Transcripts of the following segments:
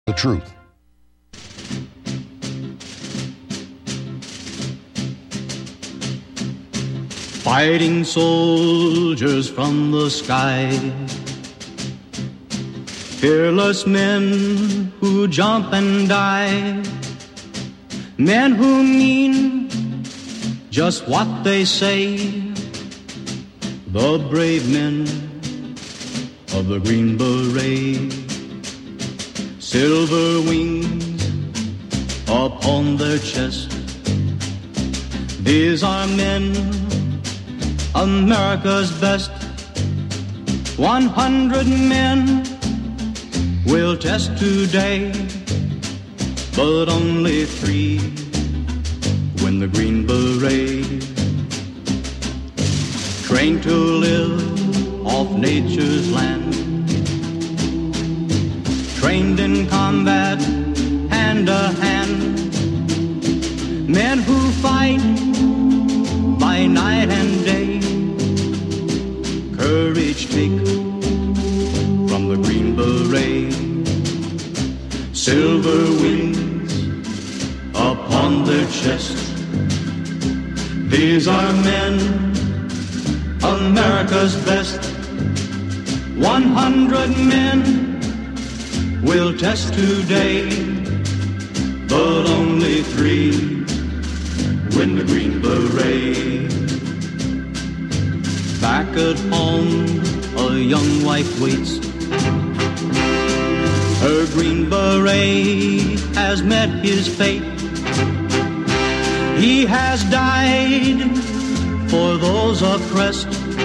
The truth. Fighting soldiers from the sky, fearless men who jump and die, men who mean just what they say, the brave men of the Green Beret. Silver wings upon their chest, these are men, America's best. 100 men will test today, but only 3 win the Green Beret. Trained to live off nature's land, trained in combat, hand to hand, men who fight by night and day, courage take from the Green Beret. Silver wings upon their chest, these are men, America's best. 100 men will test today, but only 3 win the Green Beret. Back at home, a young wife waits. Her Green Beret has met his fate. He has died for those oppressed,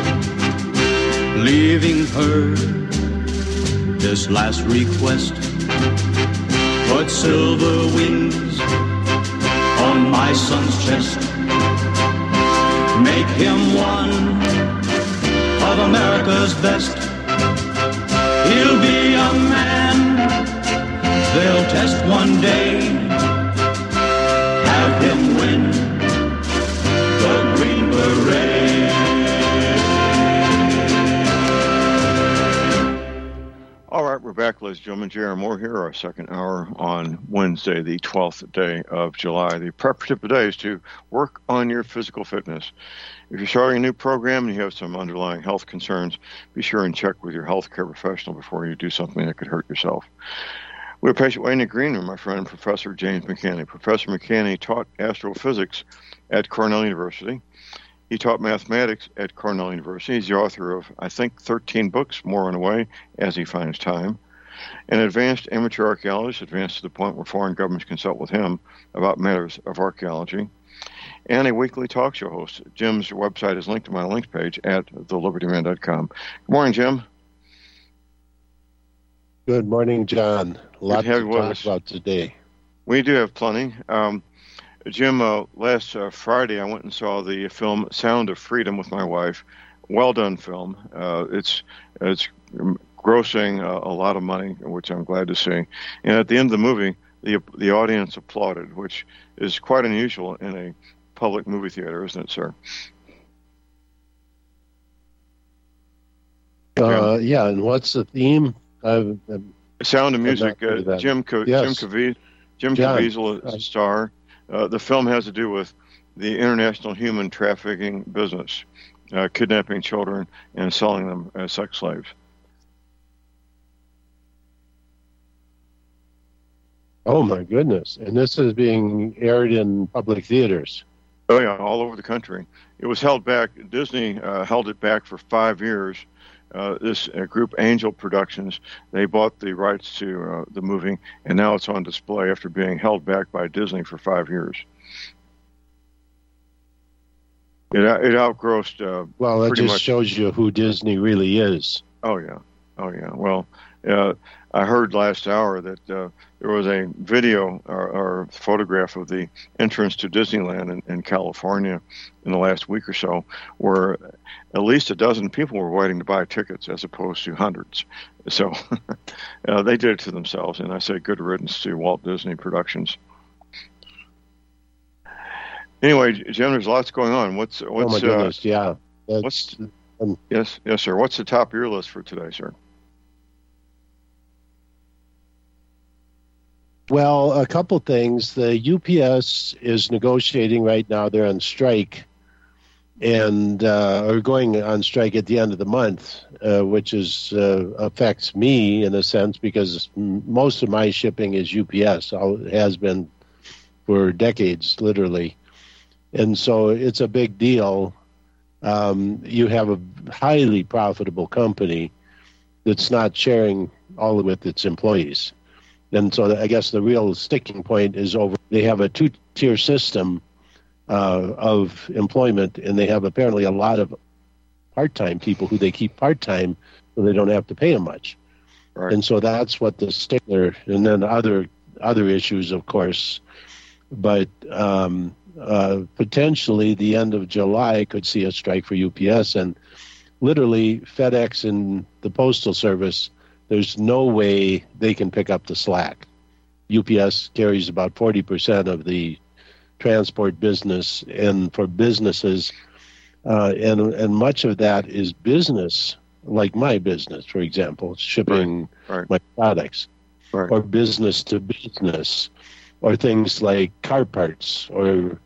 leaving her this last request. Put silver wings on my son's chest, make him one of America's best. He'll be a man they'll test one day, have him win the Green Beret. All right, we're back, ladies and gentlemen. J.R. Moore here, our second hour on Wednesday, the 12th day of July. The preparative today is to work on your physical fitness. If you're starting a new program and you have some underlying health concerns, be sure and check with your healthcare professional before you do something that could hurt yourself. We have patient waiting in the green room, my friend, Professor James McCanney. Professor McCanney taught astrophysics at Cornell University. He taught mathematics at Cornell University. He's the author of, I think, 13 books, more on the way, as he finds time. An advanced amateur archaeologist, advanced to the point where foreign governments consult with him about matters of archaeology. And a weekly talk show host. Jim's website is linked to my links page at thelibertyman.com. Good morning, Jim. Good morning, John. A lot to talk about today. We do have plenty. Jim, last Friday I went and saw the film Sound of Freedom with my wife. Well done film. It's grossing a lot of money, which I'm glad to see. And at the end of the movie, the audience applauded, which is quite unusual in a public movie theater, isn't it, sir? Yeah, and what's the theme? Sound of Music. Jim Caviezel is a star. The film has to do with the international human trafficking business, kidnapping children and selling them as sex slaves. Oh, my goodness. And this is being aired in public theaters. Oh, yeah, all over the country. It was held back. Disney held it back for 5 years. This group, Angel Productions, they bought the rights to the movie, and now it's on display after being held back by Disney for 5 years. It outgrossed. Well, that just shows you who Disney really is. Oh yeah. Well, I heard last hour that there was a video or photograph of the entrance to Disneyland in California in the last week or so, where at least a dozen people were waiting to buy tickets as opposed to hundreds. So they did it to themselves, and I say good riddance to Walt Disney Productions. Anyway, Jim, there's lots going on. What's oh my goodness, yeah. Yes, sir. What's the top of your list for today, sir? Well, a couple things. The UPS is negotiating right now. They're on strike and are going on strike at the end of the month, which is affects me in a sense because most of my shipping is UPS. It has been for decades, literally. And so it's a big deal. You have a highly profitable company that's not sharing all with its employees. And so I guess the real sticking point is over. They have a two-tier system of employment, and they have apparently a lot of part-time people who they keep part-time so they don't have to pay them much. Right. And so that's what the stickler, and then other issues, of course. But potentially the end of July could see a strike for UPS, and literally FedEx and the Postal Service, there's no way they can pick up the slack. UPS carries about 40% of the transport business, and for businesses, and much of that is business, like my business, for example, shipping my products, or business to business, or things like car parts, or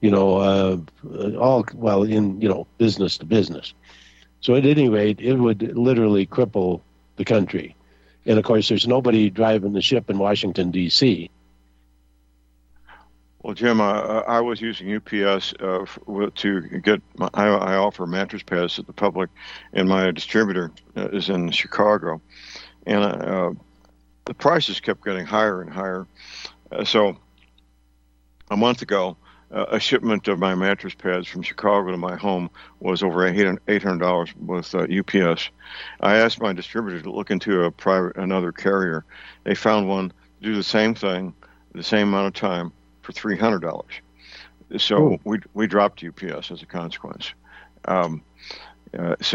business to business. So at any rate, it would literally cripple the country. And of course, there's nobody driving the ship in Washington, D.C. Well, Jim, I was using UPS to get. I offer mattress pads to the public, and my distributor is in Chicago, and the prices kept getting higher and higher. So a month ago, a shipment of my mattress pads from Chicago to my home was over $800 with UPS. I asked my distributor to look into another carrier. They found one to do the same thing, the same amount of time, for $300. So we dropped UPS as a consequence. UPS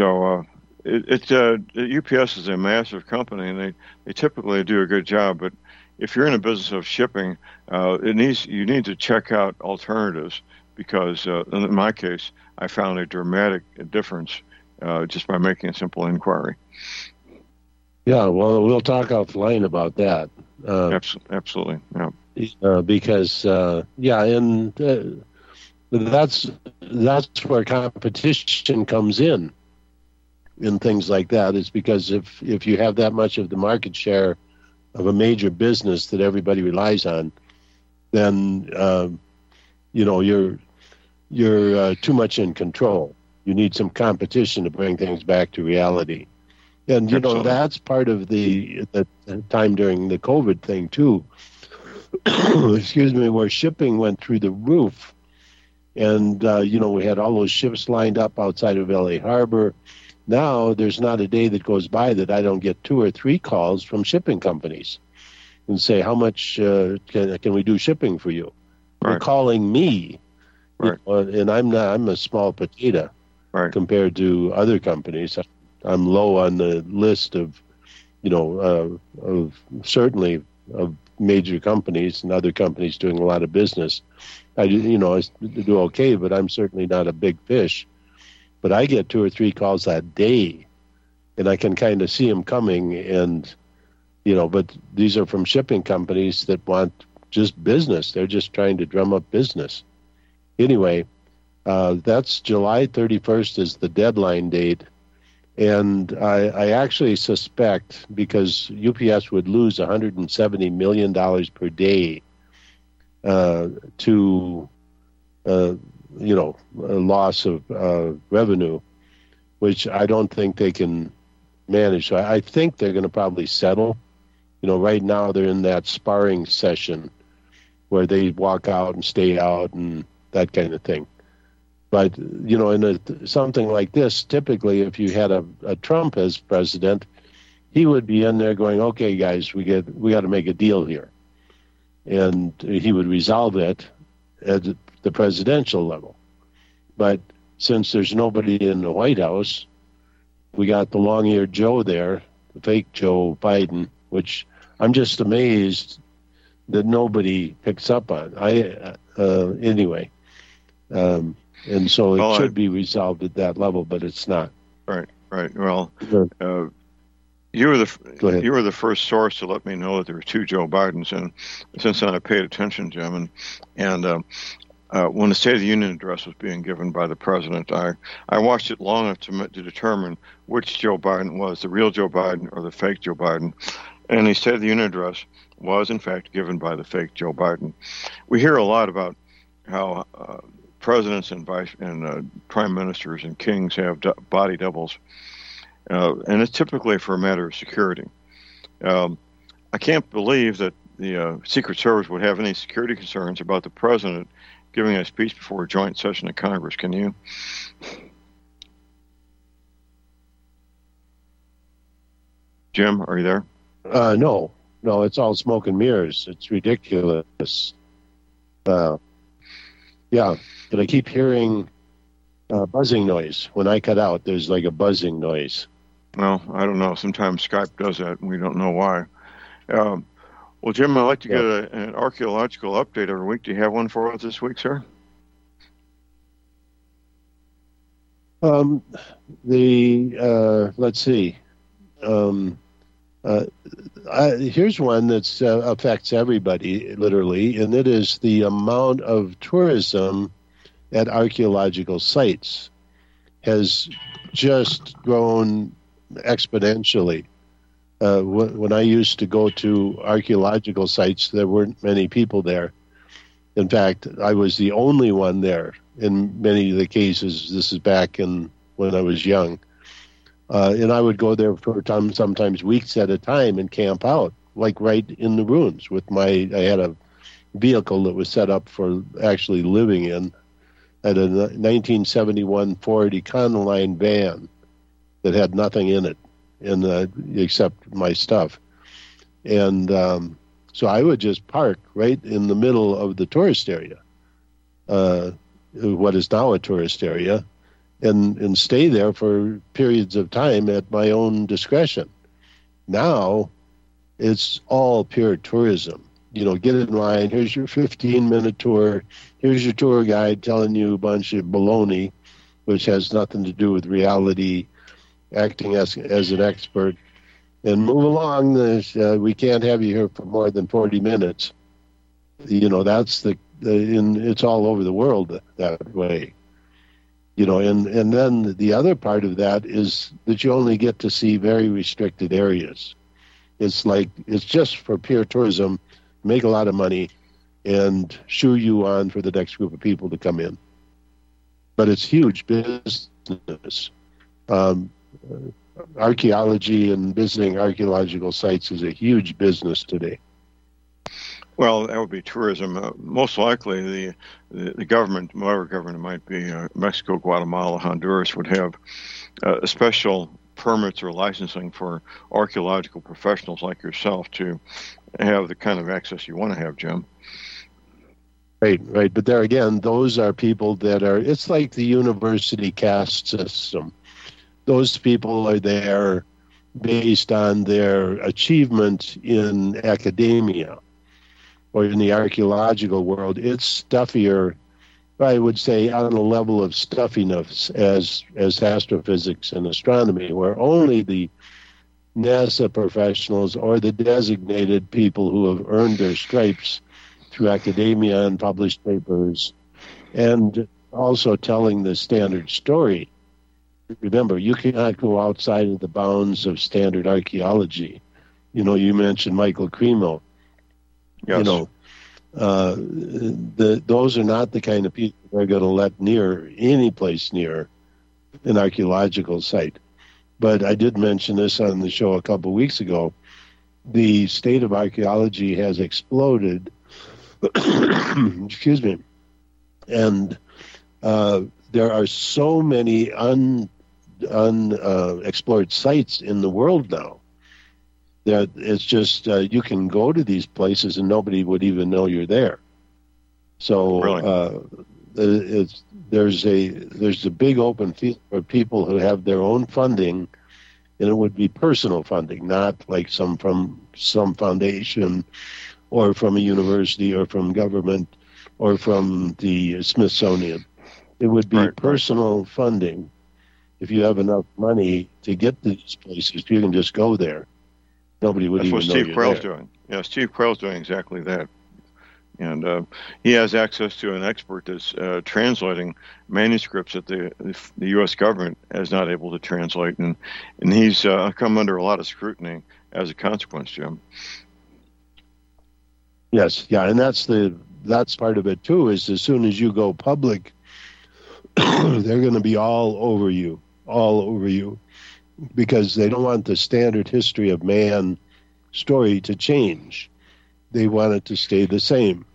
is a massive company, and they typically do a good job, but if you're in a business of shipping, you need to check out alternatives, because in my case, I found a dramatic difference just by making a simple inquiry. Yeah, well, we'll talk offline about that. Absolutely, yeah. Because and that's where competition comes in things like that. Is because if you have that much of the market share of a major business that everybody relies on, then you're too much in control. You need some competition to bring things back to reality. And that's part of the time during the COVID thing too. Excuse me, where shipping went through the roof, and we had all those ships lined up outside of LA Harbor. Now there's not a day that goes by that I don't get 2 or 3 calls from shipping companies and say, how much can we do shipping for you? Right. They're calling me, right. And I'm a small potato compared to other companies. I'm low on the list of certainly of major companies and other companies doing a lot of business. I do okay, but I'm certainly not a big fish. But I get 2 or 3 calls a day, and I can kind of see them coming. And, but these are from shipping companies that want just business. They're just trying to drum up business. Anyway, that's July 31st is the deadline date. And I actually suspect, because UPS would lose $170 million per day to a loss of revenue, which I don't think they can manage. So I think they're going to probably settle. Right now they're in that sparring session where they walk out and stay out and that kind of thing. But, in something like this, typically if you had a Trump as president, he would be in there going, okay, guys, we got to make a deal here. And he would resolve it at the presidential level. But since there's nobody in the White House, we got the long-eared Joe there, the fake Joe Biden, which I'm just amazed that nobody picks up on. Anyway. And so it should be resolved at that level, but it's not. Right. Well, You were Go ahead. you were the first source to let me know that there were two Joe Bidens, and since then I paid attention, Jim. And when the State of the Union address was being given by the president, I watched it long enough to determine which Joe Biden was, the real Joe Biden or the fake Joe Biden. And the State of the Union address was, in fact, given by the fake Joe Biden. We hear a lot about how presidents and prime ministers and kings have body doubles, and it's typically for a matter of security. I can't believe that the Secret Service would have any security concerns about the president giving a speech before a joint session of Congress. Can you? Jim, are you there? No, it's all smoke and mirrors. It's ridiculous. Yeah, but I keep hearing buzzing noise. When I cut out, there's like a buzzing noise. Well, I don't know. Sometimes Skype does that, and we don't know why. Well, Jim, I'd like to get an archaeological update every week. Do you have one for us this week, sir? Let's see. Here's one that affects everybody, literally, and it is the amount of tourism at archaeological sites has just grown exponentially. When I used to go to archaeological sites, there weren't many people there. In fact, I was the only one there in many of the cases. This is back when I was young. And I would go there for sometimes weeks at a time and camp out, like right in the ruins I had a vehicle that was set up for actually living in. I had a 1971 Ford Econoline van that had nothing in it except my stuff. And so I would just park right in the middle of the tourist area, what is now a tourist area, and stay there for periods of time at my own discretion. Now, it's all pure tourism. Get in line, here's your 15-minute tour, here's your tour guide telling you a bunch of baloney, which has nothing to do with reality, acting as an expert, and move along. We can't have you here for more than 40 minutes. That's it's all over the world that way. And then the other part of that is that you only get to see very restricted areas. It's just for pure tourism, make a lot of money, and shoo you on for the next group of people to come in. But it's huge business. Archaeology and visiting archaeological sites is a huge business today. Well, that would be tourism. Most likely, the government, whatever government it might be, Mexico, Guatemala, Honduras, would have special permits or licensing for archaeological professionals like yourself to have the kind of access you want to have, Jim. Right. But there again, those are people it's like the university caste system. Those people are there based on their achievement in academia or in the archaeological world. It's stuffier, I would say, on a level of stuffiness as astrophysics and astronomy, where only the NASA professionals or the designated people who have earned their stripes through academia and published papers, and also telling the standard story. Remember, you cannot go outside of the bounds of standard archaeology. You mentioned Michael Cremo. Yes. Those are not the kind of people that are going to let near any place near an archaeological site. But I did mention this on the show a couple of weeks ago. The state of archaeology has exploded. Excuse me. And there are so many unexplored sites in the world now that it's just you can go to these places and nobody would even know you're there. So really? There's a big open field for people who have their own funding, and it would be personal funding, not like from some foundation or from a university or from government or from the Smithsonian. It would be personal funding. if you have enough money to get to these places, you can just go there. Nobody would That's even what know Steve you're Quayle's there. doing. Yeah, Steve Quayle's doing exactly that. And he has access to an expert that's translating manuscripts that the U.S. government is not able to translate, and he's come under a lot of scrutiny as a consequence, Jim. Yes, yeah, and that's part of it too. Is as soon as you go public, they're going to be all over you, because they don't want the standard history of man story to change. They want it to stay the same.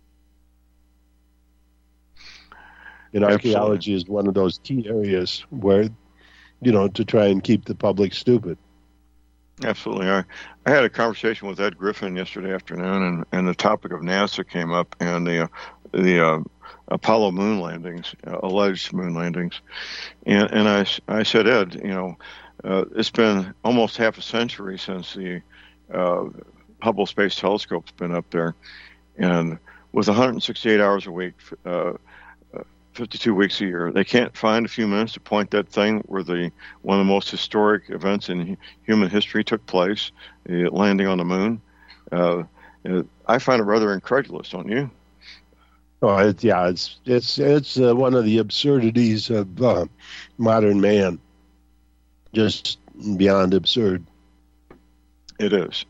And archaeology is one of those key areas where, to try and keep the public stupid. Absolutely. I had a conversation with Ed Griffin yesterday afternoon, and the topic of NASA came up, and the Apollo moon landings, alleged moon landings. And I said, Ed, it's been almost half a century since the Hubble Space Telescope's been up there. And with 168 hours a week, 52 weeks a year, they can't find a few minutes to point that thing where one of the most historic events in human history took place, the landing on the moon. I find it rather incredulous, don't you? Oh, it's one of the absurdities of modern man. Just beyond absurd. It is.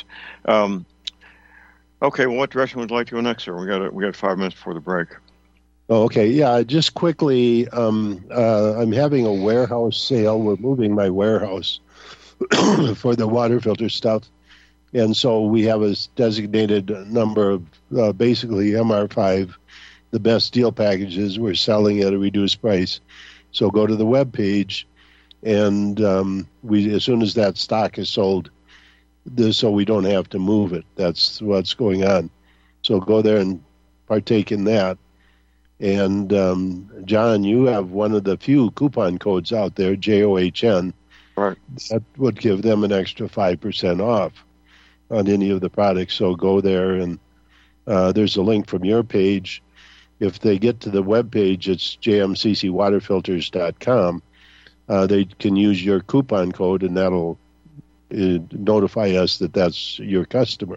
Okay, well, what direction would you like to go next, sir? We got 5 minutes before the break. Oh, okay. Yeah, just quickly, I'm having a warehouse sale. We're moving my warehouse for the water filter stuff. And so we have a designated number of basically MR5, the best deal packages. We're selling at a reduced price. So go to the webpage, and as soon as that stock is sold, so we don't have to move it. That's what's going on. So go there and partake in that. And John, you have one of the few coupon codes out there, JOHN. Right. That would give them an extra 5% off on any of the products. So go there, and there's a link from your page. If they get to the web page, it's jmccwaterfilters.com. They can use your coupon code, and that'll notify us that that's your customer.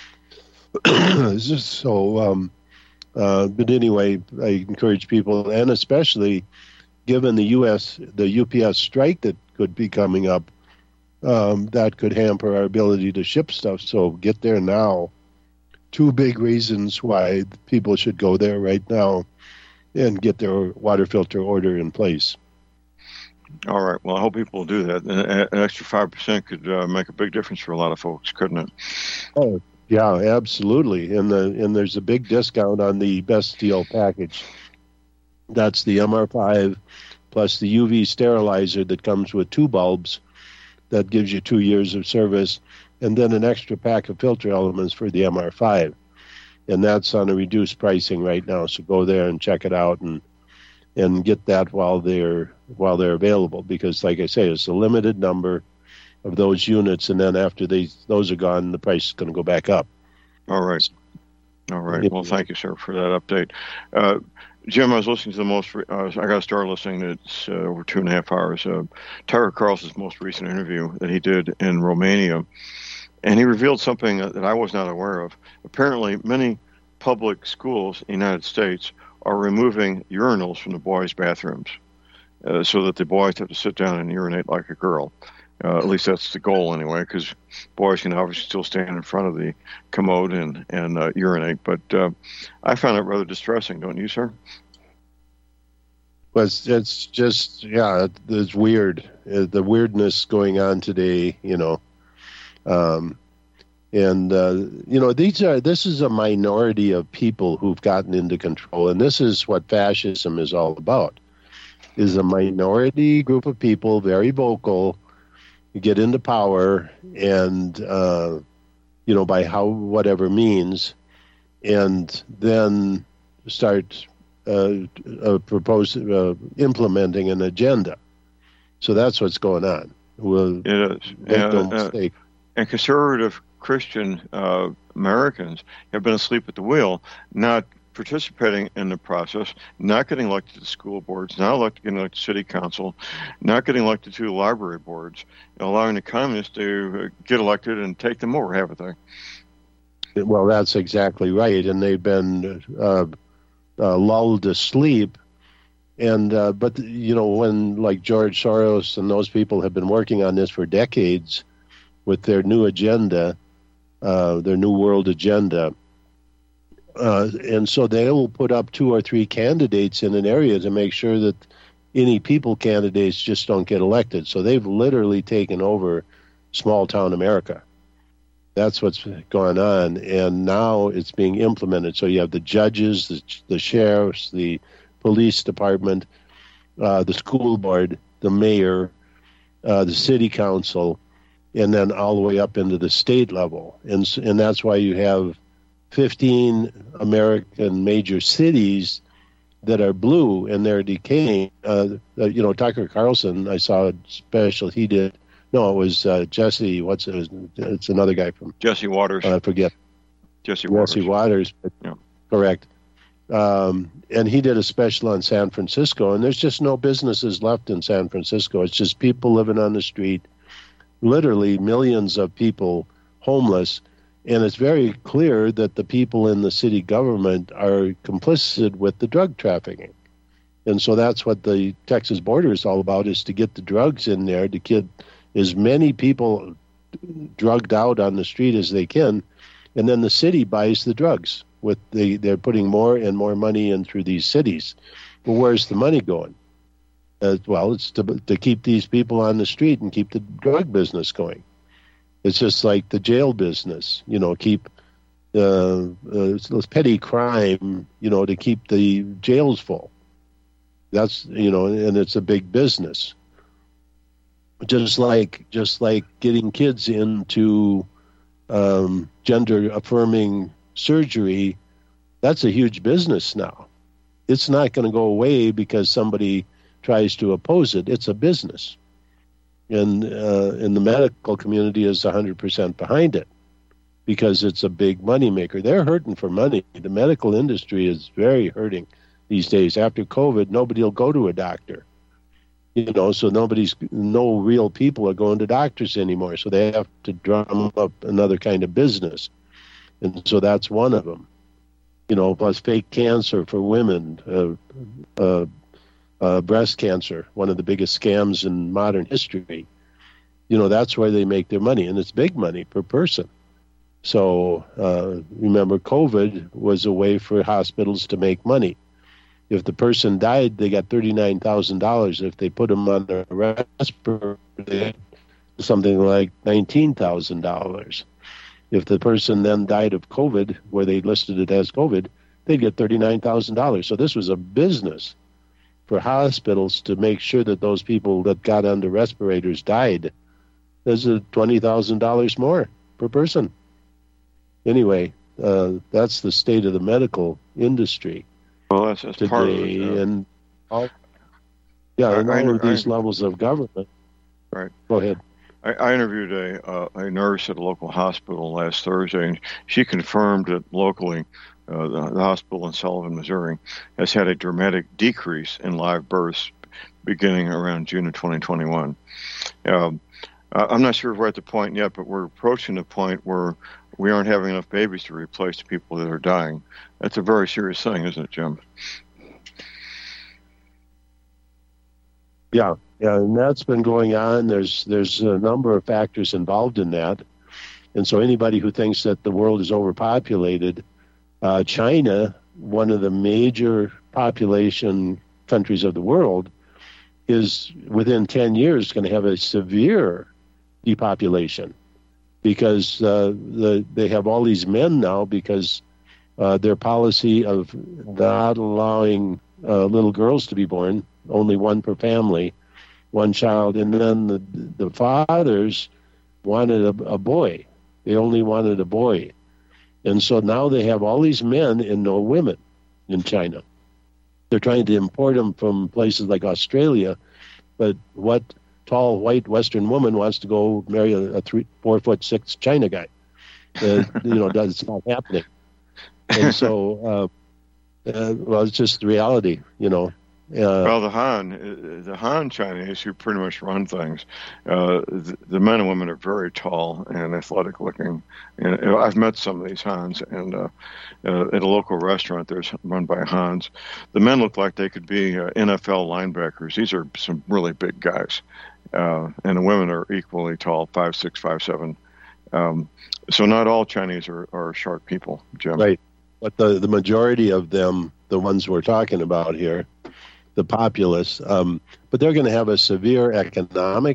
But anyway, I encourage people, and especially given the UPS strike that could be coming up, that could hamper our ability to ship stuff. So get there now. 2 big reasons why people should go there right now and get their water filter order in place. All right. Well, I hope people will do that. An extra 5% could make a big difference for a lot of folks, couldn't it? Oh, yeah, absolutely. And there's a big discount on the best deal package. That's the MR5 plus the UV sterilizer that comes with 2 bulbs. That gives you 2 years of service, and then an extra pack of filter elements for the MR5. And that's on a reduced pricing right now. So go there and check it out and get that while they're available, because like I say, it's a limited number of those units, and then after those are gone, the price is going to go back up. All right. Well, thank you, sir, for that update. Jim, I was listening to I got to start listening. It's over 2.5 hours. Tucker Carlson's most recent interview that he did in Romania, and he revealed something that I was not aware of. Apparently, many public schools in the United States are removing urinals from the boys' bathrooms so that the boys have to sit down and urinate like a girl. At least that's the goal anyway, because boys can obviously still stand in front of the commode and urinate. But I found it rather distressing, don't you, sir? Well, it's just, it's weird. The weirdness going on today, this is a minority of people who've gotten into control, and this is what fascism is all about, is a minority group of people, very vocal, get into power, and by whatever means, and then start implementing an agenda. So that's what's going on. It is. Make no mistake. And conservative Christian Americans have been asleep at the wheel, not participating in the process, not getting elected to school boards, getting elected to city council, not getting elected to library boards, and allowing the communists to get elected and take them over, haven't they? Well, that's exactly right, and they've been lulled to sleep. And but when like George Soros and those people have been working on this for decades with their new agenda, their new world agenda. And so they will put up 2 or 3 candidates in an area to make sure that any people candidates just don't get elected. So they've literally taken over small town America. That's what's going on. And now it's being implemented. So you have the judges, the sheriffs, the police department, the school board, the mayor, the city council, and then all the way up into the state level. And that's why you have 15 American major cities that are blue and they're decaying. Tucker Carlson, I saw a special he did. No, it was Jesse. It's another guy from Jesse Waters. I forget. Jesse Waters. Yeah. Correct. And he did a special on San Francisco, and there's just no businesses left in San Francisco. It's just people living on the street, literally millions of people homeless. And it's very clear that the people in the city government are complicit with the drug trafficking. And so that's what the Texas border is all about, is to get the drugs in there, to get as many people drugged out on the street as they can. And then the city buys the drugs. They're putting more and more money in through these cities. Well, where's the money going? Well, it's to keep these people on the street and keep the drug business going. It's just like the jail business, keep petty crime, to keep the jails full. That's, and it's a big business. Just like getting kids into gender affirming surgery, that's a huge business now. It's not going to go away because somebody tries to oppose it. It's a business. And the medical community is 100% behind it because it's a big money maker. They're hurting for money. The medical industry is very hurting these days. After COVID, nobody will go to a doctor. So no real people are going to doctors anymore. So they have to drum up another kind of business. And so that's one of them. Plus fake cancer for women, breast cancer, one of the biggest scams in modern history. That's where they make their money, and it's big money per person. So remember, COVID was a way for hospitals to make money. If the person died, they got $39,000. If they put them on a respirator, they got something like $19,000. If the person then died of COVID, where they listed it as COVID, they'd get $39,000. So this was a business for hospitals to make sure that those people that got under respirators died. There's $20,000 more per person. Anyway, that's the state of the medical industry. Well, that's today, part of it. And all of these levels of government. Right. Go ahead. I interviewed a nurse at a local hospital last Thursday, and she confirmed that locally, the hospital in Sullivan, Missouri, has had a dramatic decrease in live births beginning around June of 2021. I'm not sure if we're at the point yet, but we're approaching the point where we aren't having enough babies to replace the people that are dying. That's a very serious thing, isn't it, Jim? Yeah, and that's been going on. There's a number of factors involved in that. And so anybody who thinks that the world is overpopulated, China, one of the major population countries of the world, is within 10 years going to have a severe depopulation because they have all these men now because their policy of not allowing little girls to be born, only one per family, one child, and then the fathers wanted a boy. They only wanted a boy. And so now they have all these men and no women in China. They're trying to import them from places like Australia, but what tall white Western woman wants to go marry a 4'6" China guy? It's not happening. And so Well, it's just the reality, you know. Well, the Han Chinese who pretty much run things, the men and women are very tall and athletic looking. And I've met some of these Hans, and at a local restaurant there's run by Hans. The men look like they could be NFL linebackers. These are some really big guys, and the women are equally tall, 5'6", 5'7". So not all Chinese are short people, Jim. Right, but the majority of them, the ones we're talking about here, the populace, but they're going to have a severe economic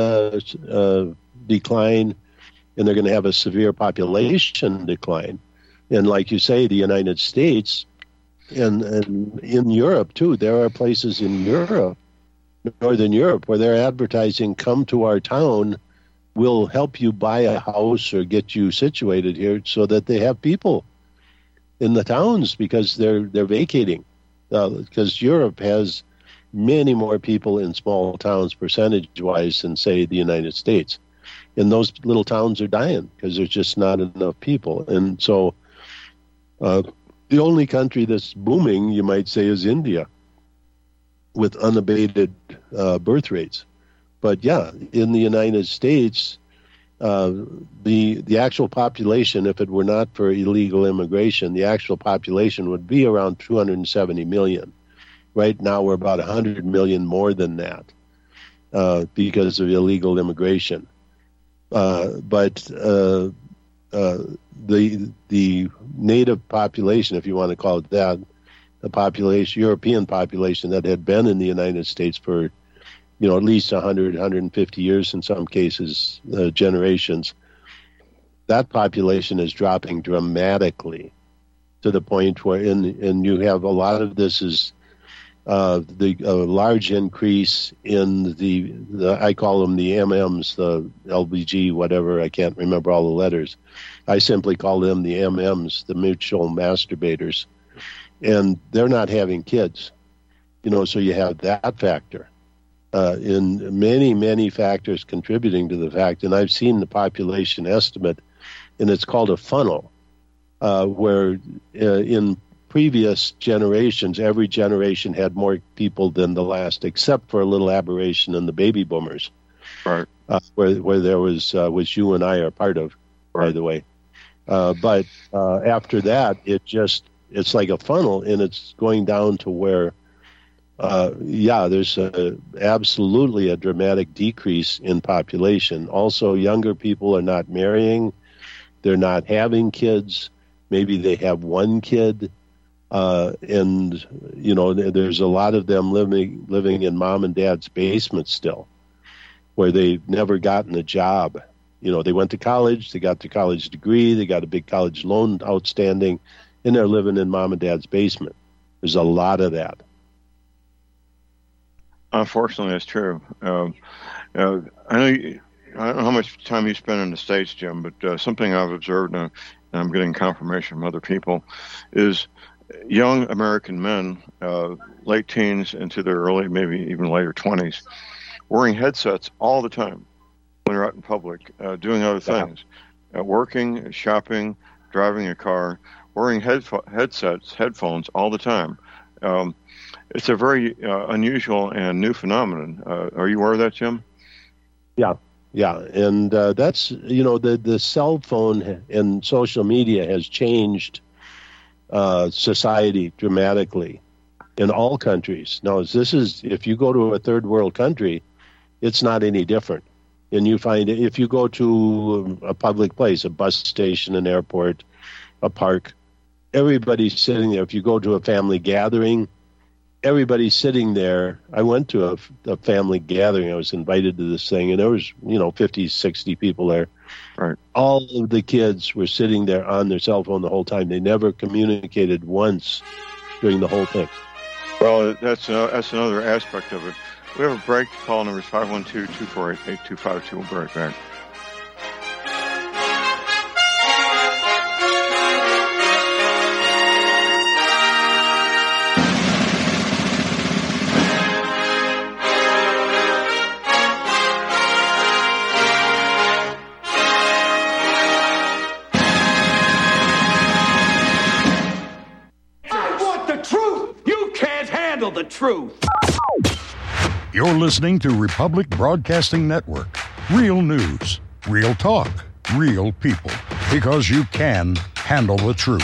decline, and they're going to have a severe population decline. And like you say, the United States and in Europe, too, there are places in Europe, Northern Europe, where they're advertising, come to our town, we'll help you buy a house or get you situated here, so that they have people in the towns because they're vacating. Because Europe has many more people in small towns percentage-wise than, say, the United States. And those little towns are dying because there's just not enough people. And so the only country that's booming, you might say, is India, with unabated birth rates. But, yeah, in the United States, the actual population, if it were not for illegal immigration, the actual population would be around 270 million. Right now, we're about 100 million more than that because of illegal immigration. But the native population, if you want to call it that, the population, European population that had been in the United States for at least 100, 150 years in some cases, generations, that population is dropping dramatically to the point where, and you have a lot of this is the large increase in the I call them the MMs, the LBG, whatever, I can't remember all the letters. I simply call them the MMs, the mutual masturbators. And they're not having kids, so you have that factor. In many, many factors contributing to the fact, and I've seen the population estimate, and it's called a funnel, where in previous generations, every generation had more people than the last, except for a little aberration in the baby boomers, right? Where there was, which you and I are part of, by the way. But after that, it's like a funnel, and it's going down to where there's absolutely a dramatic decrease in population. Also, younger people are not marrying. They're not having kids. Maybe they have one kid. And, there's a lot of them living in mom and dad's basement still, where they've never gotten a job. They went to college, they got their college degree, they got a big college loan outstanding, and they're living in mom and dad's basement. There's a lot of that. Unfortunately, it's true. I don't know how much time you spend in the States, Jim, but something I've observed, and I'm getting confirmation from other people, is young American men, late teens into their early, maybe even later 20s, wearing headsets all the time when they're out in public, doing other things, working, shopping, driving a car, wearing headphones all the time. It's a very unusual and new phenomenon. Are you aware of that, Jim? Yeah, and that's the cell phone and social media has changed society dramatically in all countries. Now, if you go to a third world country, it's not any different. And you find if you go to a public place, a bus station, an airport, a park, everybody's sitting there. If you go to a family gathering, everybody's sitting there. I went to a family gathering. I was invited to this thing, and there was, 50, 60 people there. Right. All of the kids were sitting there on their cell phone the whole time. They never communicated once during the whole thing. Well, that's another aspect of it. We have a break. Call number is 512-248-8252. We'll be right back. handle the truth. You're listening to Republic Broadcasting Network. Real news, real talk, real people. Because you can handle the truth.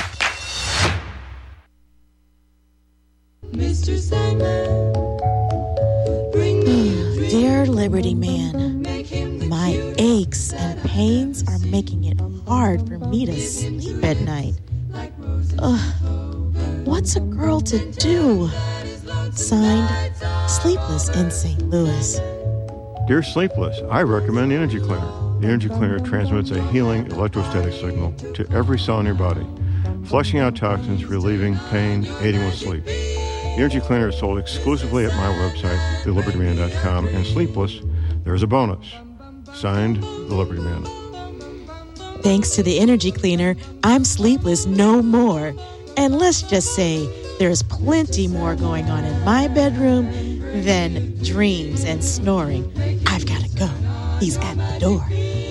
Mr. Sandman, bring me Dear Liberty Man, my aches and pains are making it hard for me to sleep at night. What's a girl to do? Signed, Sleepless in St. Louis. Dear Sleepless, I recommend the Energy Cleaner. The Energy Cleaner transmits a healing electrostatic signal to every cell in your body, flushing out toxins, relieving pain, aiding with sleep. The Energy Cleaner is sold exclusively at my website, thelibertyman.com, and Sleepless, there's a bonus. Signed, The Liberty Man. Thanks to the Energy Cleaner, I'm sleepless no more. And let's just say there's plenty more going on in my bedroom than dreams and snoring. I've got to go. He's at the door.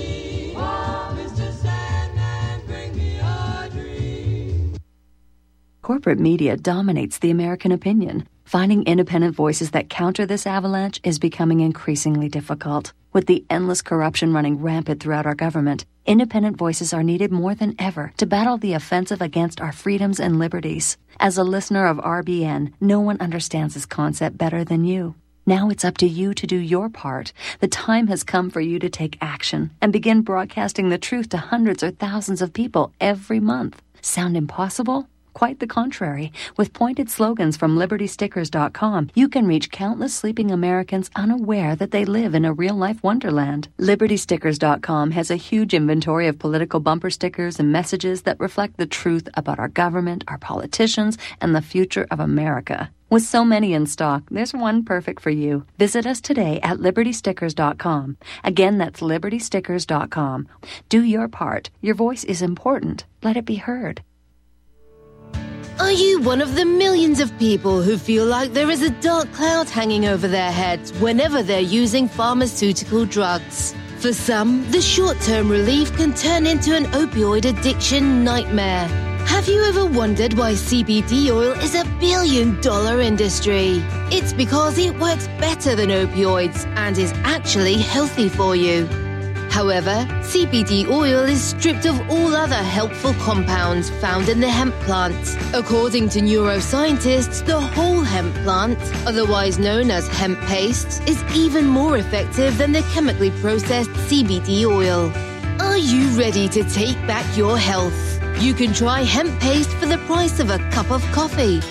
Corporate media dominates the American opinion. Finding independent voices that counter this avalanche is becoming increasingly difficult. With the endless corruption running rampant throughout our government, independent voices are needed more than ever to battle the offensive against our freedoms and liberties. As a listener of RBN, no one understands this concept better than you. Now it's up to you to do your part. The time has come for you to take action and begin broadcasting the truth to hundreds or thousands of people every month. Sound impossible? Quite the contrary. With pointed slogans from LibertyStickers.com, you can reach countless sleeping Americans unaware that they live in a real-life wonderland. LibertyStickers.com has a huge inventory of political bumper stickers and messages that reflect the truth about our government, our politicians, and the future of America. With so many in stock, there's one perfect for you. Visit us today at LibertyStickers.com. Again, that's LibertyStickers.com. Do your part. Your voice is important. Let it be heard. Are you one of the millions of people who feel like there is a dark cloud hanging over their heads whenever they're using pharmaceutical drugs? For some, the short-term relief can turn into an opioid addiction nightmare. Have you ever wondered why CBD oil is a billion-dollar industry? It's because it works better than opioids and is actually healthy for you. However, CBD oil is stripped of all other helpful compounds found in the hemp plant. According to neuroscientists, the whole hemp plant, otherwise known as hemp paste, is even more effective than the chemically processed CBD oil. Are you ready to take back your health? You can try hemp paste for the price of a cup of coffee.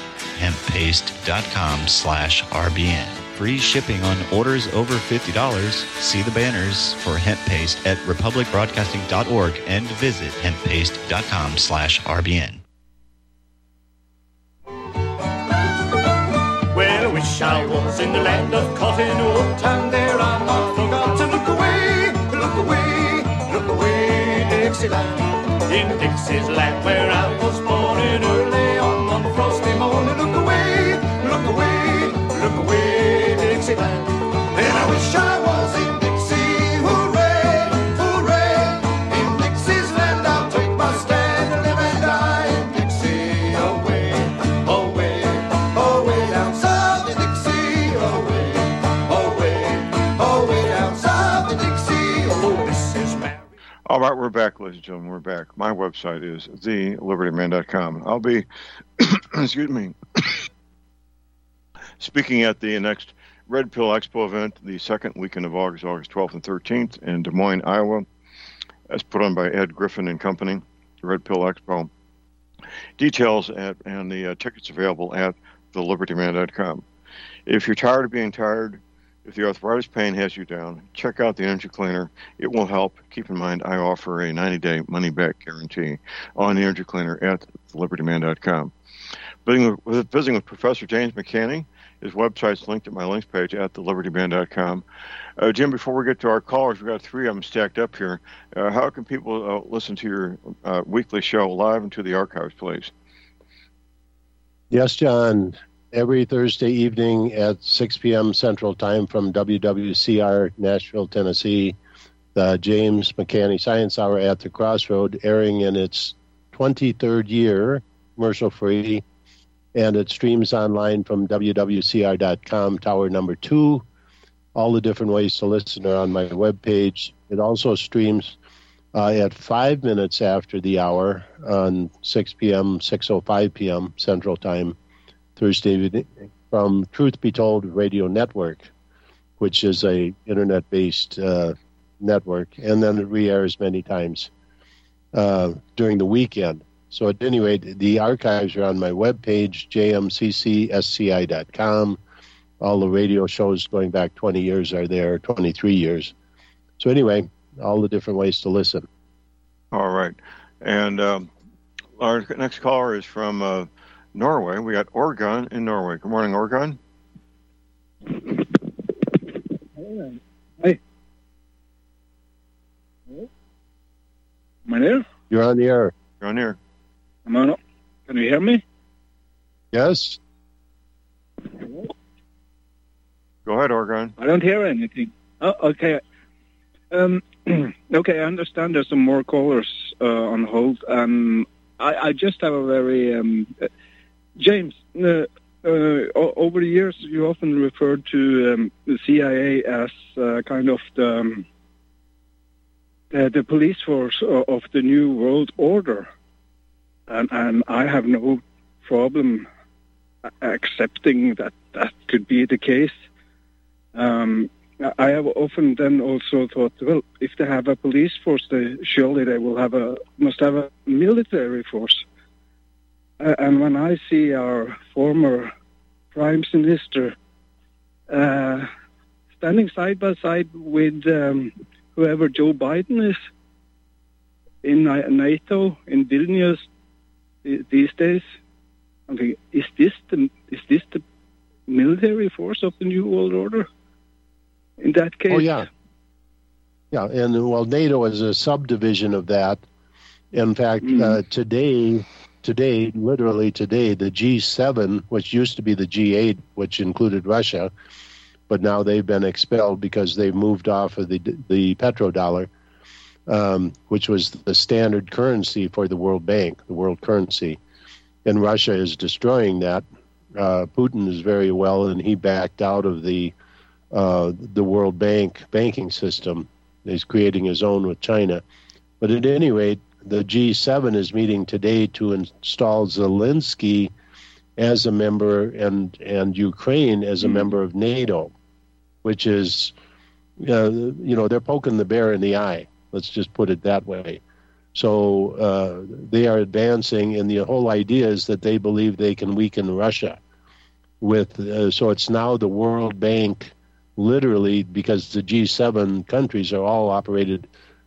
Hemppaste.com/RBN. Free shipping on orders over $50. See the banners for hemp paste at republicbroadcasting.org and visit hemppaste.com/RBN. Well, I wish I was in the land of Cottonwood, and there I not forgot to look away, look away, look away, Dixieland. In Dixie's land where I was born in early on one frosty morning, look away, look away, look away, Dixieland. And I wish I was in Dixie, hooray, hooray. In Dixie's land I'll take my stand and live and die in Dixie. Away, away, away down south in Dixie. Away, away, away down south in Dixie. Oh, this is Mary. All right, we're back, ladies and gentlemen. We're back. My website is thelibertyman.com. I'll be, excuse me, speaking at the next Red Pill Expo event, the second weekend of August 12th and 13th in Des Moines, Iowa. That's put on by Ed Griffin and Company, the Red Pill Expo. Details and the tickets available at thelibertyman.com. If you're tired of being tired, if the arthritis pain has you down, check out the Energy Cleaner. It will help. Keep in mind, I offer a 90-day money-back guarantee on the Energy Cleaner at thelibertyman.com. Visiting with Professor James McCanney. His website's linked at my links page at thelibertyman.com. Jim, before we get to our callers, we've got three of them stacked up here. How can people listen to your weekly show live and to the archives, please? Yes, John. Every Thursday evening at 6 p.m. Central Time from WWCR, Nashville, Tennessee, the James McCanney Science Hour at the Crossroad, airing in its 23rd year, commercial-free. and it streams online from wwcr.com, tower number 2. All the different ways to listen are on my webpage. It also streams at 5 minutes after the hour on 6 p.m., 6:05 p.m. Central Time, Thursday evening, from Truth Be Told Radio Network, which is a internet-based network, and then it re-airs many times during the weekend. So at any rate, the archives are on my webpage, jmccsci.com. All the radio shows going back 20 years are there, 23 years. So anyway, all the different ways to listen. All right. And our next caller is from Norway. We got Oregon in Norway. Good morning, Oregon. Hey. Am I there? You're on the air. You're on the air. Am I not? Can you hear me? Yes. Go ahead, Oregon. I don't hear anything. Oh, okay. Okay, I understand there's some more callers on hold. I just have a very... James, over the years, you often referred to the CIA as kind of the police force of the New World Order. And I have no problem accepting that that could be the case. I have often then also thought, well, if they have a police force, surely they will must have a military force. And when I see our former Prime Minister standing side by side with whoever Joe Biden is in NATO, in Vilnius these days, I'm thinking, is this the military force of the New World Order? In that case, oh yeah, and well, NATO is a subdivision of that. In fact, today, literally today, the G7, which used to be the G8, which included Russia, but now they've been expelled because they moved off of the petrodollar, which was the standard currency for the World Bank, the world currency, and Russia is destroying that. Putin is very well, and he backed out of the World Bank banking system. He's creating his own with China. But at any rate, the G7 is meeting today to install Zelensky as a member and Ukraine as a member of NATO, which is, they're poking the bear in the eye. Let's just put it that way. So they are advancing, and the whole idea is that they believe they can weaken Russia. So it's now the World Bank, literally, because the G7 countries are all operating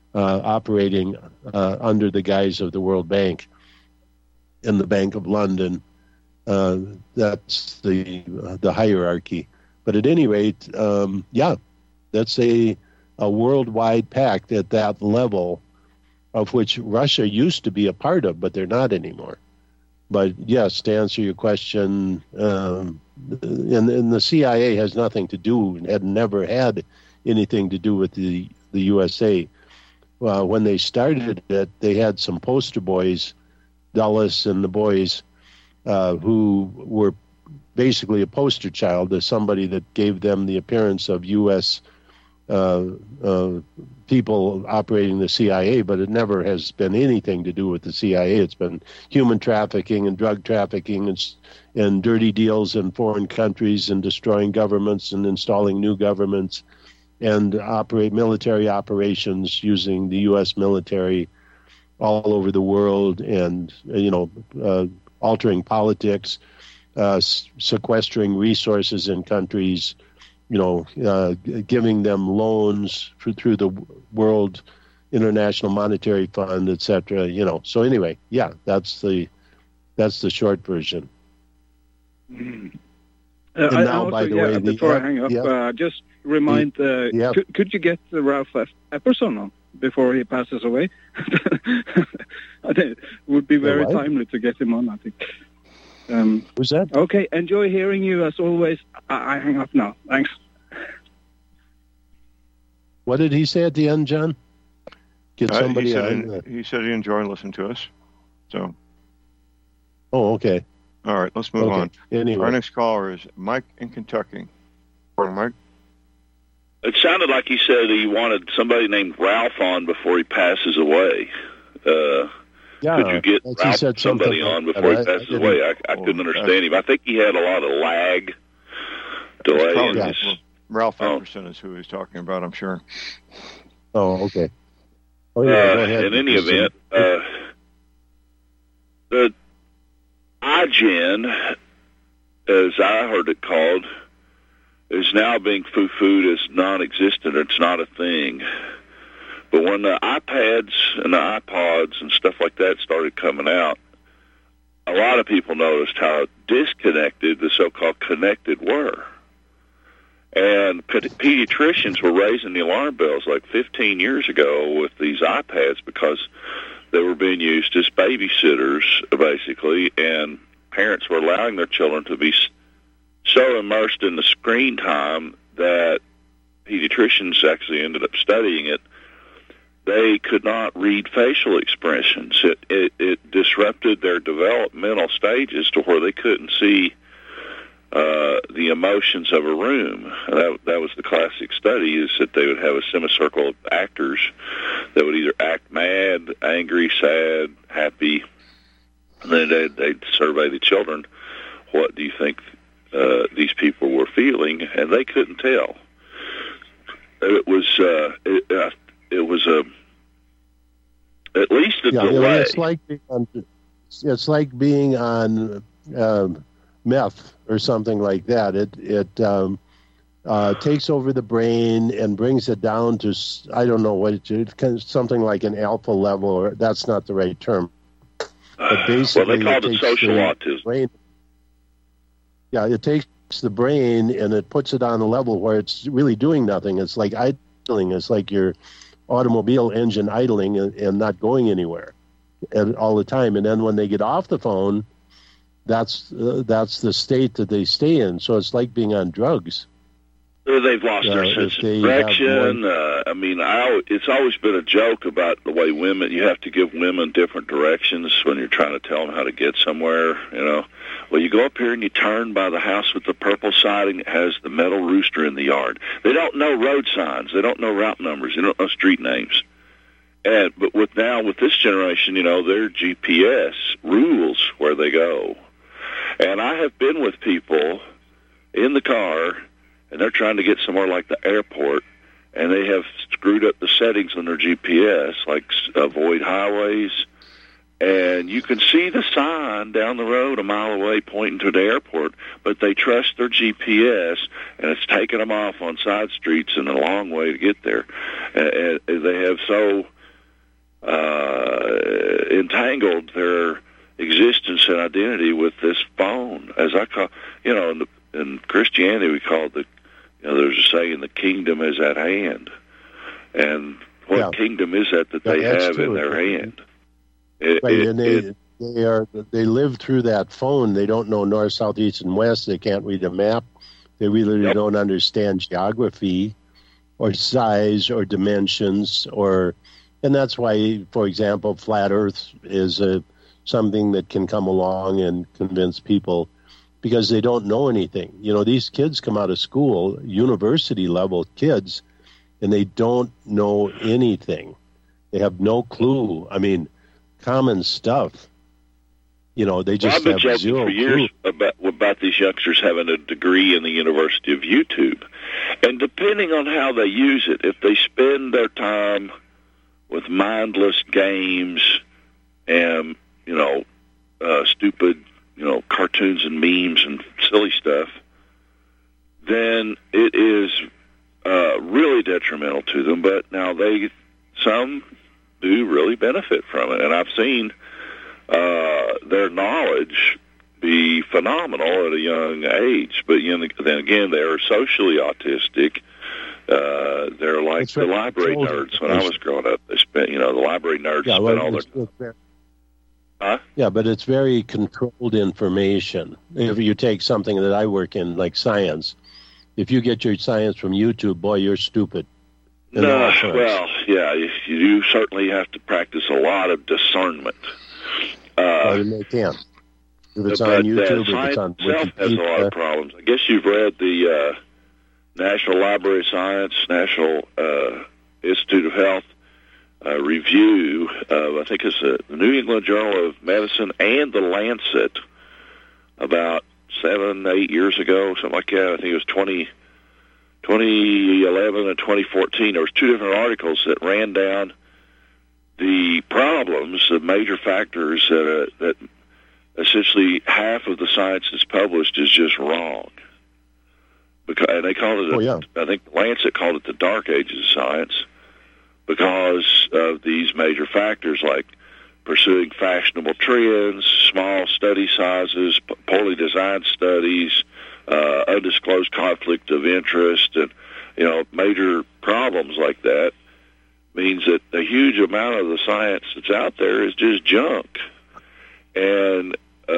under the guise of the World Bank and the Bank of London. That's the hierarchy. But at any rate, that's a worldwide pact at that level, of which Russia used to be a part of, but they're not anymore. But yes, to answer your question, and the CIA has nothing to do, and had never had anything to do with the USA. When they started it, they had some poster boys, Dulles and the boys, who were basically a poster child as somebody that gave them the appearance of U.S. People operating the CIA, but it never has been anything to do with the CIA. It's been human trafficking and drug trafficking and dirty deals in foreign countries and destroying governments and installing new governments and military operations using the U.S. military all over the world and, altering politics, sequestering resources in countries, giving them loans through the World International Monetary Fund, etc. So anyway, that's the short version. And now, by the way, before I hang up, just remind. Could you get Ralph Epperson on before he passes away? I think it would be very timely to get him on, I think. Who's that? Okay, enjoy hearing you as always. I hang up now. Thanks. What did he say at the end, John? Get somebody he said he enjoyed listening to us. So. Oh, okay. All right, let's move on. Anyway. Our next caller is Mike in Kentucky. Morning, Mike. It sounded like he said he wanted somebody named Ralph on before he passes away. Could you get Ralph somebody on before he passes away? I couldn't understand him. I think he had a lot of lag, delay. In his, Ralph Epperson is who he's talking about, I'm sure. Oh, okay. Oh, yeah, go ahead. In any event, the iGen, as I heard it called, is now being foo-fooed as non-existent. It's not a thing. But when the iPads and the iPods and stuff like that started coming out, a lot of people noticed how disconnected the so-called connected were. And pediatricians were raising the alarm bells like 15 years ago with these iPads because they were being used as babysitters, basically, and parents were allowing their children to be so immersed in the screen time that pediatricians actually ended up studying it. They could not read facial expressions. It disrupted their developmental stages to where they couldn't see the emotions of a room. That was the classic study, is that they would have a semicircle of actors that would either act mad, angry, sad, happy, and then they'd survey the children, what do you think these people were feeling, and they couldn't tell. It was at least a delay. It's like being on meth or something like that. It takes over the brain and brings it down to, I don't know what it's something like an alpha level, or that's not the right term. But basically, they call it social autism. Brain, it takes the brain and it puts it on a level where it's really doing nothing. It's like idling. It's like your automobile engine idling and not going anywhere all the time. And then when they get off the phone, that's the state that they stay in. So it's like being on drugs. They've lost their sense of direction. It's always been a joke about the way you have to give women different directions when you're trying to tell them how to get somewhere, Well, you go up here and you turn by the house with the purple siding that has the metal rooster in the yard. They don't know road signs. They don't know route numbers. They don't know street names. But with this generation, their GPS rules where they go. And I have been with people in the car, and they're trying to get somewhere like the airport, and they have screwed up the settings on their GPS, like avoid highways, and you can see the sign down the road a mile away pointing to the airport, but they trust their GPS, and it's taking them off on side streets and a long way to get there. And they have so entangled their existence and identity with this phone, as I call, in Christianity we call it there's a saying, the kingdom is at hand. And what kingdom is that they have in their hand? They live through that phone. They don't know north, south, east, and west. They can't read a map. They really don't understand geography or size or dimensions, and that's why, for example, flat Earth is something that can come along and convince people, because they don't know anything. These kids come out of school, university-level kids, and they don't know anything. They have no clue. I mean, common stuff. They just have zero clue. I've been joking for years about these youngsters having a degree in the University of YouTube. And depending on how they use it, if they spend their time with mindless games and, stupid, cartoons and memes and silly stuff, then it is really detrimental to them. But now some do really benefit from it, and I've seen their knowledge be phenomenal at a young age. But then again, they are socially autistic. They're like the library nerds. When I was growing up, they spent, the library nerds spent all their. Yeah, but it's very controlled information. If you take something that I work in, like science, if you get your science from YouTube, boy, you're stupid. You certainly have to practice a lot of discernment. They can. If it's on YouTube, if science it's on itself has a lot of problems. I guess you've read the National Library of Science, National Institute of Health review. I think it's the New England Journal of Medicine and the Lancet about 7-8 years ago, something like that. I think it was 2011 and 2014. There was 2 different articles that ran down the problems, the major factors that essentially half of the science that's published is just wrong. And they called it, I think the Lancet called it the dark ages of science because of these major factors like pursuing fashionable trends, small study sizes, poorly designed studies, undisclosed conflict of interest, and major problems like that means that a huge amount of the science that's out there is just junk. And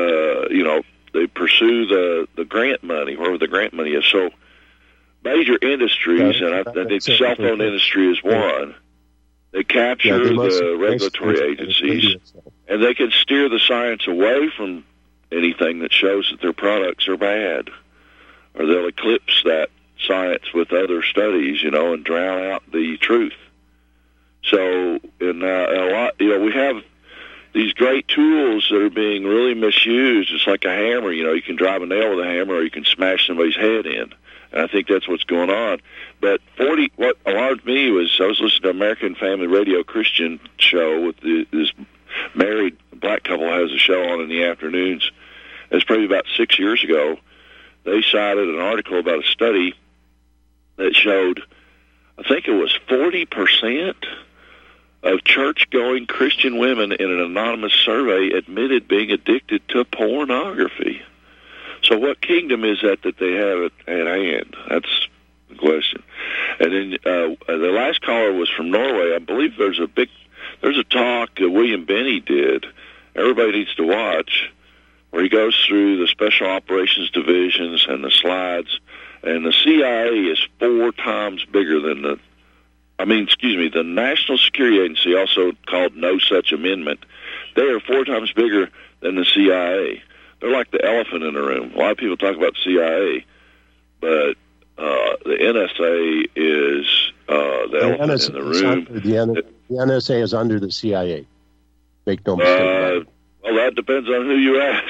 they pursue the grant money, wherever the grant money is. So major industries, and I think the cell phone industry is one, they capture the regulatory agencies, and they can steer the science away from anything that shows that their products are bad, or they'll eclipse that science with other studies, and drown out the truth. So, in a lot, we have these great tools that are being really misused. It's like a hammer, you can drive a nail with a hammer, or you can smash somebody's head in. And I think that's what's going on. But what alarmed me was I was listening to American Family Radio Christian show with this married black couple has a show on in the afternoons. It's probably about 6 years ago. They cited an article about a study that showed, I think it was 40% of church-going Christian women in an anonymous survey admitted being addicted to pornography. So what kingdom is that they have at hand? That's the question. And then the last caller was from Norway. I believe there's a talk that William Benny did. Everybody needs to watch, where he goes through the special operations divisions and the slides. And the CIA is 4 times bigger than the National Security Agency, also called No Such Amendment. They are 4 times bigger than the CIA. They're like the elephant in the room. A lot of people talk about CIA, but the NSA is the elephant in the room. The NSA is under the CIA. Make no mistake about it. Well, that depends on who you ask.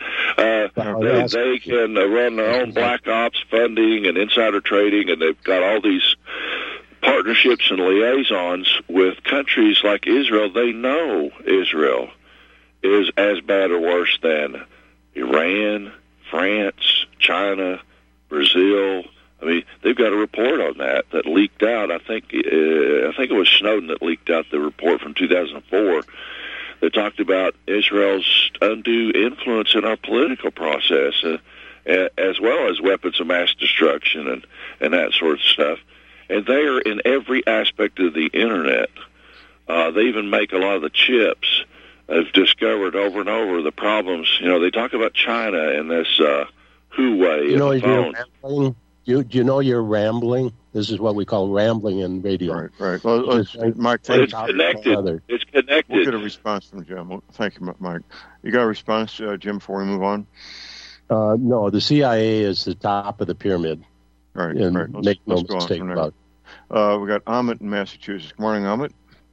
They can run their own black ops funding and insider trading, and they've got all these partnerships and liaisons with countries like Israel. They know Israel is as bad or worse than Iran, France, China, Brazil. I mean, they've got a report on that leaked out. I think it was Snowden that leaked out the report from 2004 that talked about Israel's undue influence in our political process, as well as weapons of mass destruction and that sort of stuff. And they are in every aspect of the Internet. They even make a lot of the chips. I've discovered over and over the problems. They talk about China and this Huawei phone. You know you're rambling? This is what we call rambling in radio. Right. Well, Mike, it's connected. It's connected. We'll get a response from Jim. Thank you, Mike. You got a response, Jim, before we move on? No, the CIA is the top of the pyramid. Right. Make no mistake about it. We got Amit in Massachusetts. Good morning, Amit.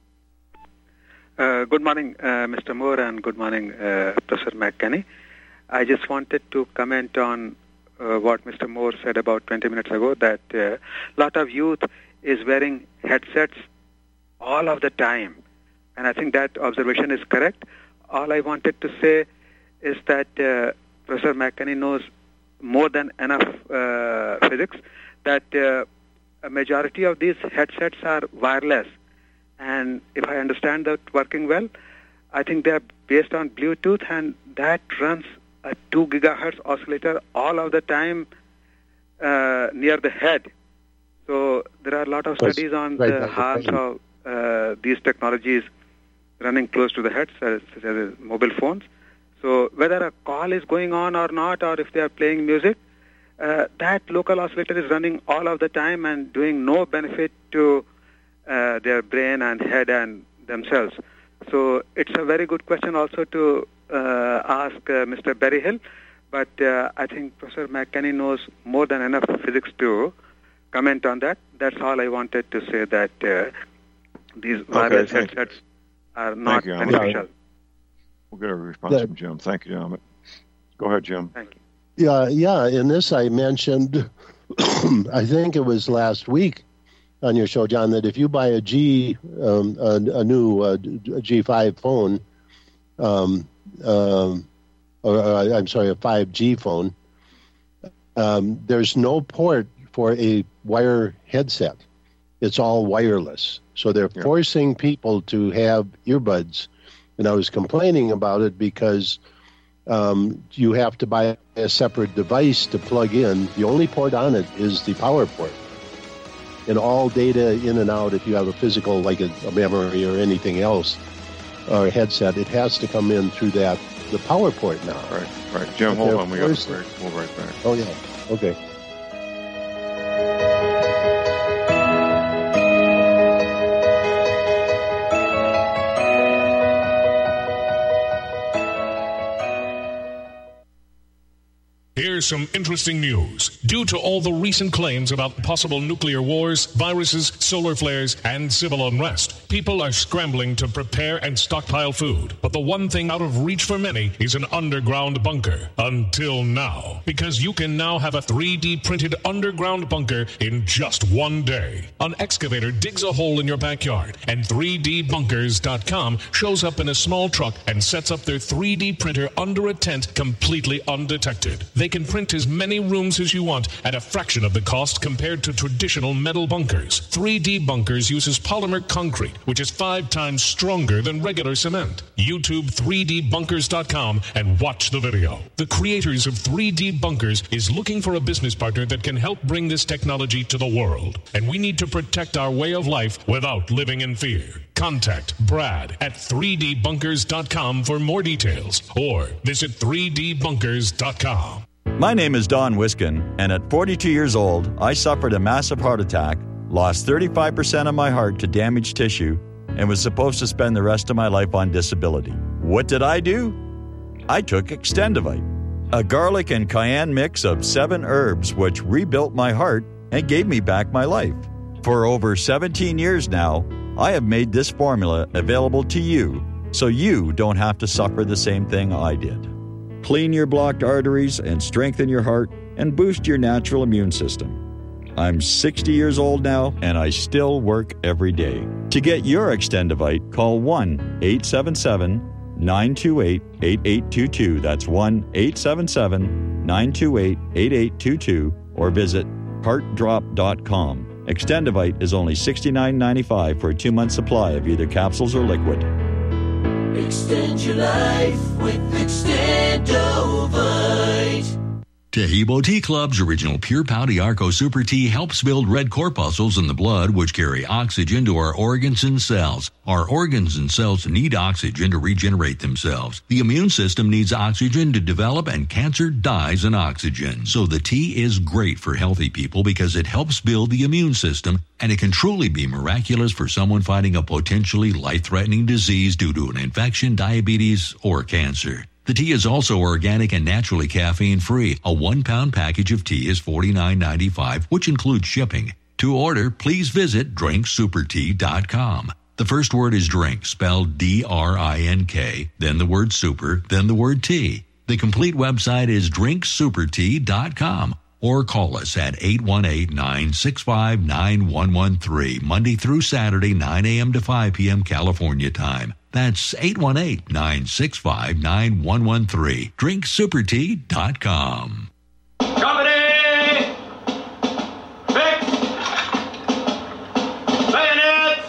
Good morning, Mr. Moore, and good morning, Professor McKenney. I just wanted to comment on what Mr. Moore said about 20 minutes ago, that a lot of youth is wearing headsets all of the time. And I think that observation is correct. All I wanted to say is that Professor McKenney knows more than enough physics, that a majority of these headsets are wireless. And if I understand that working well, I think they're based on Bluetooth, and that runs a 2 gigahertz oscillator all of the time near the head. So there are a lot of studies on the harms of these technologies running close to the head, such as mobile phones. So whether a call is going on or not, or if they are playing music, that local oscillator is running all of the time and doing no benefit to their brain and head and themselves. So it's a very good question also to ask Mr. Berryhill, but I think Professor McKenney knows more than enough physics to comment on that. That's all I wanted to say, that these wireless headsets are not beneficial. We'll get a response from Jim. Thank you, Jim. Go ahead, Jim. Thank you. Yeah. In this, I mentioned, I think it was last week on your show, John, that if you buy a new G5 phone, a 5G phone, there's no port for a wire headset. It's all wireless. So they're forcing people to have earbuds. And I was complaining about it because you have to buy a separate device to plug in. The only port on it is the power port. And all data in and out, if you have a physical, like a memory or anything else, or a headset, it has to come in through the power port now. Right. Jim, hold on. We got to break. We'll be right back. Oh, yeah. Okay. Here's some interesting news. Due to all the recent claims about possible nuclear wars, viruses, solar flares, and civil unrest, people are scrambling to prepare and stockpile food. But the one thing out of reach for many is an underground bunker. Until now. Because you can now have a 3D printed underground bunker in just one day. An excavator digs a hole in your backyard, and 3dbunkers.com shows up in a small truck and sets up their 3D printer under a tent completely undetected. They can print as many rooms as you want at a fraction of the cost compared to traditional metal bunkers. 3D Bunkers uses polymer concrete, which is 5 times stronger than regular cement. YouTube 3dbunkers.com and watch the video. The creators of 3D Bunkers is looking for a business partner that can help bring this technology to the world. And we need to protect our way of life without living in fear. Contact Brad at 3dbunkers.com for more details, or visit 3dbunkers.com. My name is Don Wiskin, and at 42 years old, I suffered a massive heart attack, lost 35% of my heart to damaged tissue, and was supposed to spend the rest of my life on disability. What did I do? I took Extendivite, a garlic and cayenne mix of 7 herbs which rebuilt my heart and gave me back my life. For over 17 years now, I have made this formula available to you so you don't have to suffer the same thing I did. Clean your blocked arteries and strengthen your heart and boost your natural immune system. I'm 60 years old now and I still work every day. To get your Extendivite, call 1-877-928-8822. That's 1-877-928-8822 or visit heartdrop.com. Extendivite is only $69.95 for a 2-month supply of either capsules or liquid. Extend your life with Extendovite. Tahibo Tea Club's original Pure Pouty Arco Super Tea helps build red corpuscles in the blood which carry oxygen to our organs and cells. Our organs and cells need oxygen to regenerate themselves. The immune system needs oxygen to develop, and cancer dies in oxygen. So the tea is great for healthy people because it helps build the immune system, and it can truly be miraculous for someone fighting a potentially life-threatening disease due to an infection, diabetes, or cancer. The tea is also organic and naturally caffeine-free. A 1-pound package of tea is $49.95, which includes shipping. To order, please visit drinksupertea.com. The first word is drink, spelled D-R-I-N-K, then the word super, then the word tea. The complete website is drinksupertea.com. Or call us at 818-965-9113, Monday through Saturday, 9 a.m. to 5 p.m. California time. That's 818-965-9113. DrinkSuperTea.com. Company! Fix! Bayonets!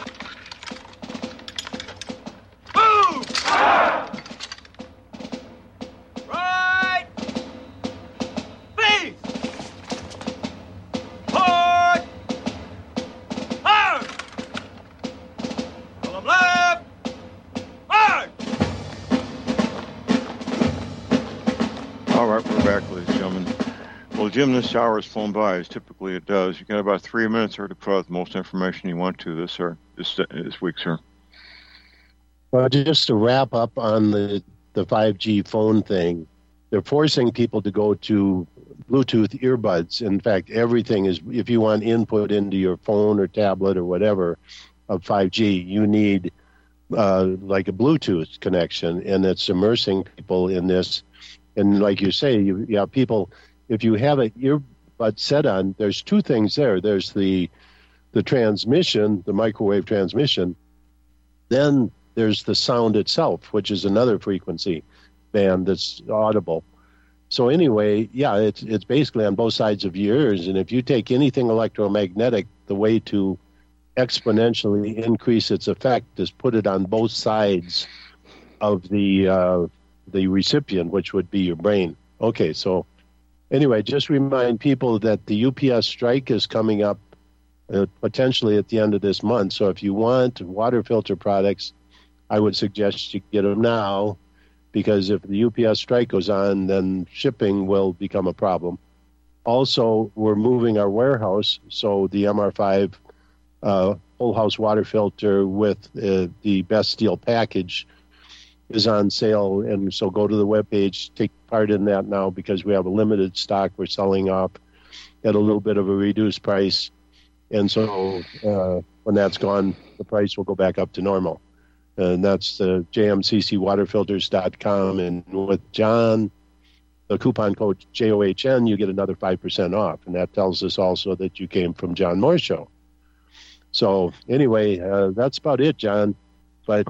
Move! Right! Please! Hard! Hard! Column left! Hard! All right, we're back, ladies and gentlemen. Well, Jim, this hour has flown by, as typically it does. You got about 3 minutes here to put out the most information you want to this week, sir. Well, just to wrap up on the the 5G phone thing, they're forcing people to go to Bluetooth earbuds. In fact, everything is, if you want input into your phone or tablet or whatever of 5G, you need like a Bluetooth connection, and it's immersing people in this. And like you say, you have people, if you have an earbud set on, there's two things there. There's the transmission, the microwave transmission. Then there's the sound itself, which is another frequency band that's audible. So anyway, yeah, it's basically on both sides of your ears. And if you take anything electromagnetic, the way to exponentially increase its effect is put it on both sides of the recipient, which would be your brain. Okay, so anyway, just remind people that the UPS strike is coming up potentially at the end of this month. So if you want water filter products, I would suggest you get them now, because if the UPS strike goes on, then shipping will become a problem. Also, we're moving our warehouse, so the MR5 whole house water filter with the Best Steel package is on sale, and so go to the webpage, take part in that now, because we have a limited stock we're selling off at a little bit of a reduced price, and so when that's gone, the price will go back up to normal. And that's the jmccwaterfilters.com, and with John, the coupon code JOHN, you get another 5% off, and that tells us also that you came from John Moore Show. So anyway, that's about it, John. But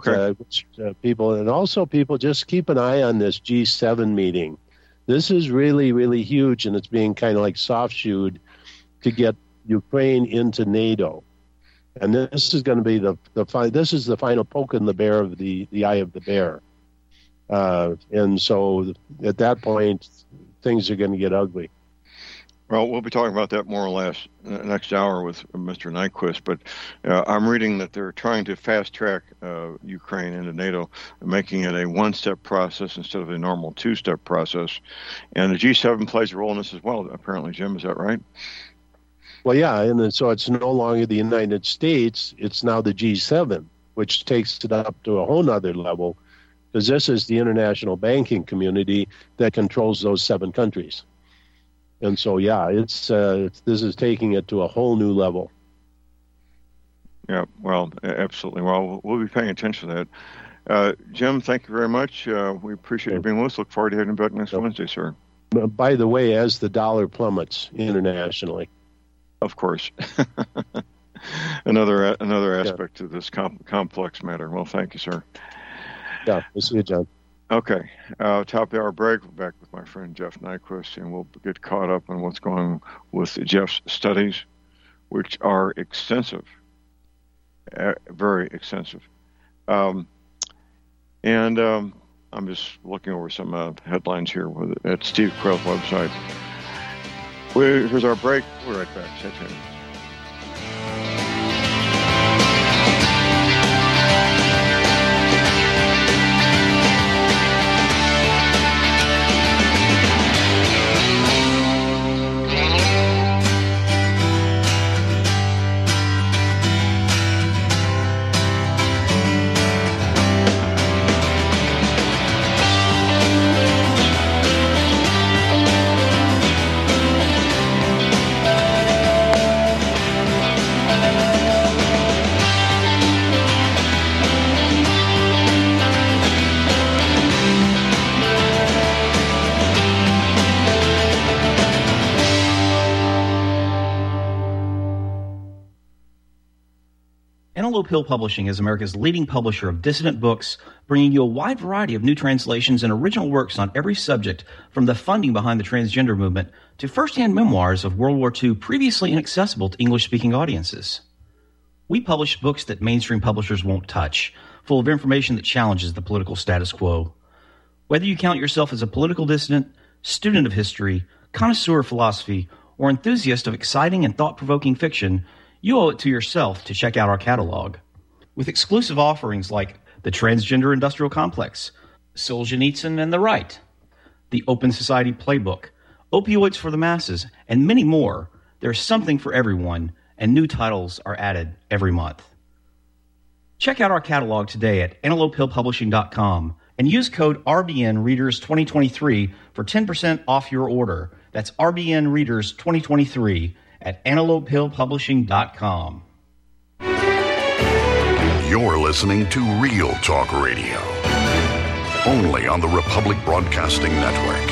people just keep an eye on this G7 meeting. This is really, really huge, and it's being kind of like soft-shoed to get Ukraine into NATO. And this is going to be this is the final poke in the bear of the eye of the bear. And so at that point, things are going to get ugly. Well, we'll be talking about that more or less next hour with Mr. Nyquist, but I'm reading that they're trying to fast-track Ukraine into NATO, making it a one-step process instead of a normal two-step process. And the G7 plays a role in this as well, apparently, Jim. Is that right? Well, yeah, and so it's no longer the United States, it's now the G7, which takes it up to a whole nother level, because this is the international banking community that controls those 7 countries. And so, yeah, this is taking it to a whole new level. Yeah, well, absolutely. Well, we'll be paying attention to that. Jim, thank you very much. We appreciate you being with us. Look forward to having you back next Wednesday, sir. By the way, as the dollar plummets internationally. Of course. another aspect of this complex matter. Well, thank you, sir. Yeah, we'll see you, John. Okay. Top of the hour break. We're back with my friend Jeff Nyquist, and we'll get caught up on what's going on with Jeff's studies, which are extensive, very extensive. I'm just looking over some headlines here at Steve Quayle's website. Here's our break. We're right back. Stay tuned. Antelope Hill Publishing is America's leading publisher of dissident books, bringing you a wide variety of new translations and original works on every subject, from the funding behind the transgender movement to first-hand memoirs of World War II previously inaccessible to English-speaking audiences. We publish books that mainstream publishers won't touch, full of information that challenges the political status quo. Whether you count yourself as a political dissident, student of history, connoisseur of philosophy, or enthusiast of exciting and thought-provoking fiction, you owe it to yourself to check out our catalog. With exclusive offerings like the Transgender Industrial Complex, Solzhenitsyn and the Right, the Open Society Playbook, Opioids for the Masses, and many more, there's something for everyone, and new titles are added every month. Check out our catalog today at AntelopeHillPublishing.com and use code RBNReaders2023 for 10% off your order. That's RBNReaders2023 at AntelopeHillPublishing.com. You're listening to Real Talk Radio, only on the Republic Broadcasting Network.